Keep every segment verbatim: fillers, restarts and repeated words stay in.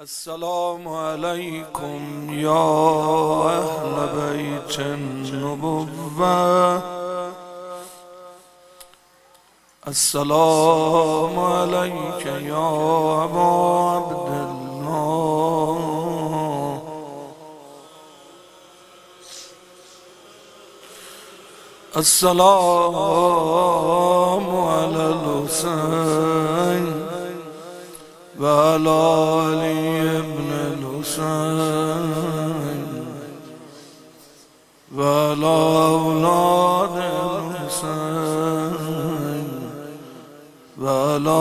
السلام عليكم يا أهل بيت النبوة. السلام عليك يا أبا عبد الله. السلام على الحسين وعلى علي بن الحسين وعلى أولاد الحسين وعلى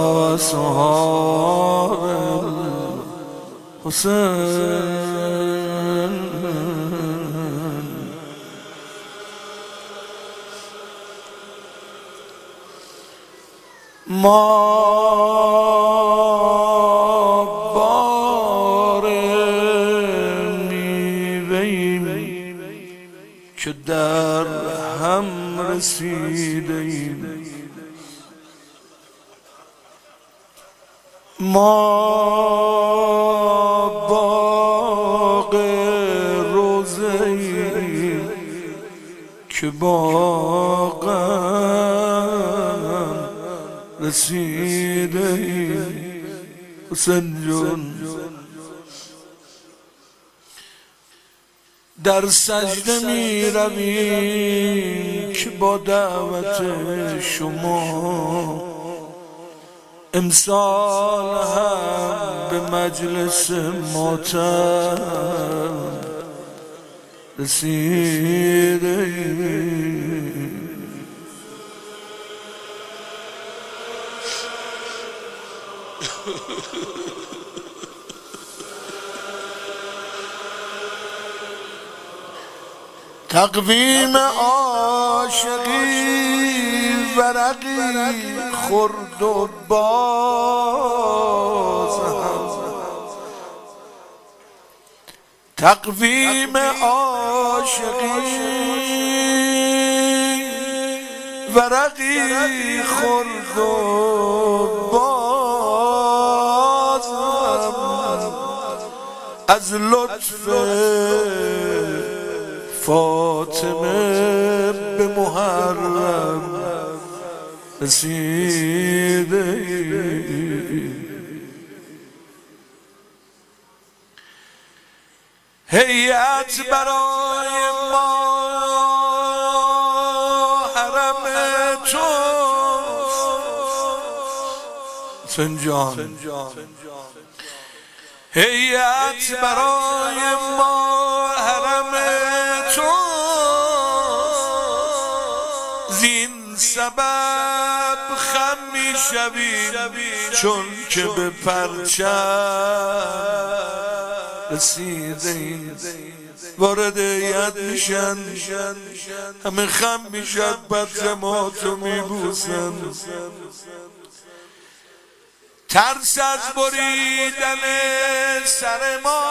أصحاب الحسين. ما که در هم رسیده ایم، ما باغ روزه ایم که باغم رسیده ایم. حسین جون در سجده می رویم که با دعوت شما امسال هم به مجلس ماتم رسیده ایم. تقویم عاشقی ورقی خورد و باز هم، تقویم عاشقی ورقی خورد و باز هم از لطف فاطمه به محرم رسیده. هیئت برای ما حرم توست سنجان، هیئت برای ما حرم زین سبب خم می شویم چون که به پرچم رسیده ایم. وارد هیئت میشن همه خم میشن، پرچماتو میبوسن. ترس از بریدن سر ما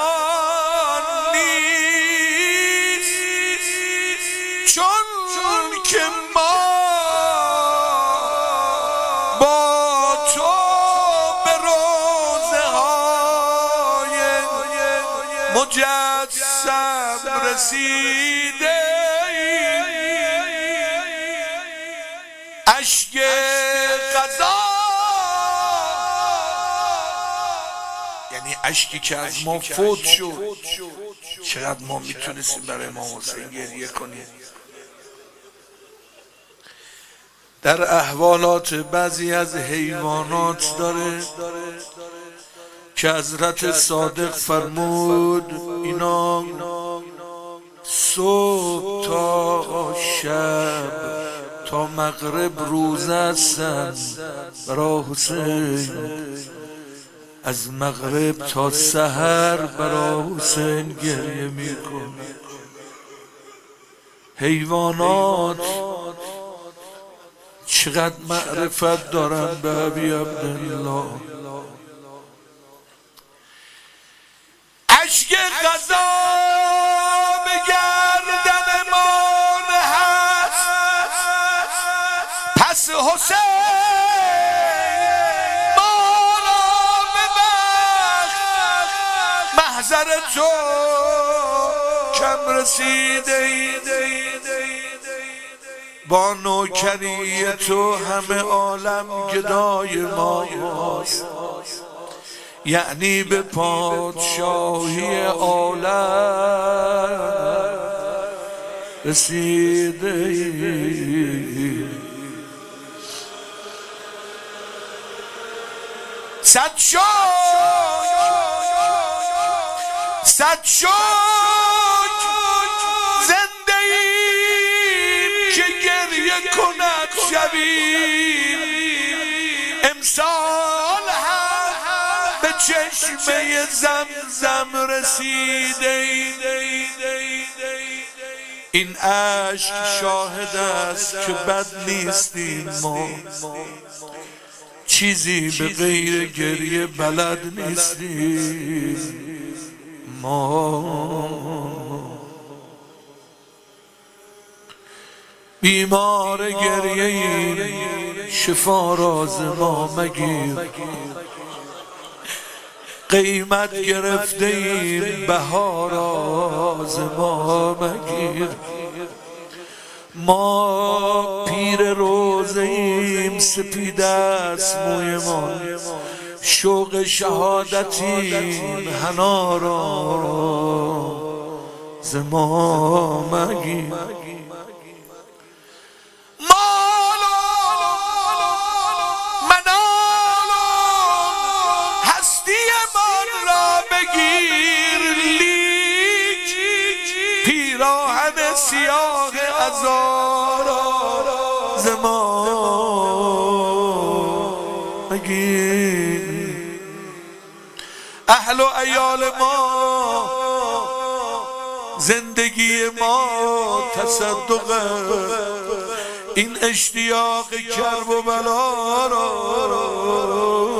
نیست چون که ما با تو به روزه های مجسم رسیده ایم. اشک قضا یعنی اشکی که از ما فوت شد، چقدر ما میتونستیم برای امام حسین گریه کنیم. در احوالات بعضی از حیوانات داره که حضرت صادق فرمود اینا صبح تا شب تا مغرب روزه هستن برای حسین، از مغرب تا سحر برای حسین گریه میکن. حیوانات چقدر معرفت دارن به ابی عبدالله. اشک قضا به گردنمان هست، پس حسین محضر تو کم رسیده، با نوکری تو همه عالم گدای ماست، یعنی به پادشاهی عالم رسیده. صد شکر صد شکر زنده ایم که گریه کند شبی، امسال هم به چشمه زمزم رسیده. این عشق شاهد است که بد نیستیم ما، چیزی به غیر گریه بلد نیستیم ما. بیمار گریه این شفا راز ما مگیر، قیمت گرفته این بهار راز ما مگیر. ما پیر روزه ایم سپید است موی ما، شوق شهادتیم حنا راز ما مگیر. پیراهن سیاه ازاراز ما مگیر. اهل و عیال ما زندگی ما تصدق، این اشتیاق کرب و بلا را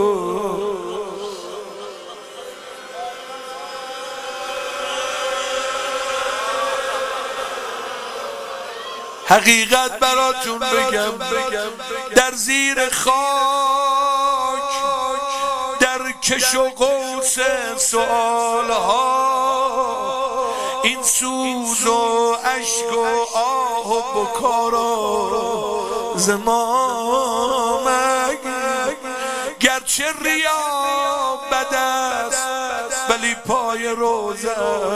حقیقت براتون بگم، در زیر خاک در کش و قوس سؤال ها، این سوز و اشک و آه و بکارا ز ما مگیر. گرچه ریا بد است ولی پای روزت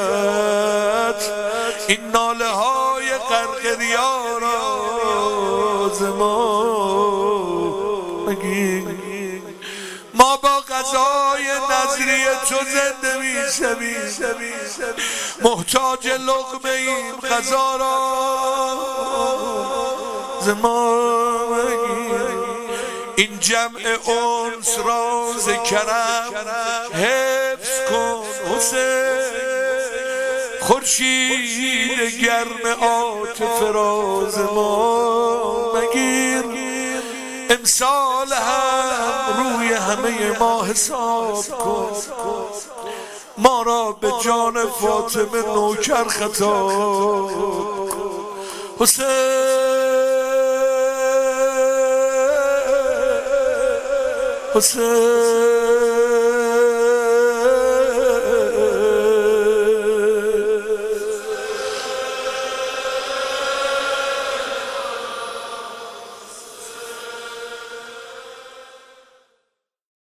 این ناله های غرق ریا را ز ما مگیر. ما با غذای نظری تو زنده میشویم، محتاج لقمه ایم غذا را ز ما مگیر. این جمع انس را ز کرم حفظ کن حسین، خورشید گرم عاطفه را ز ما مگیر. امسال هم روی همه ما حساب کن، ما را به جان فاطمه نوکر خطاب حسین حسین.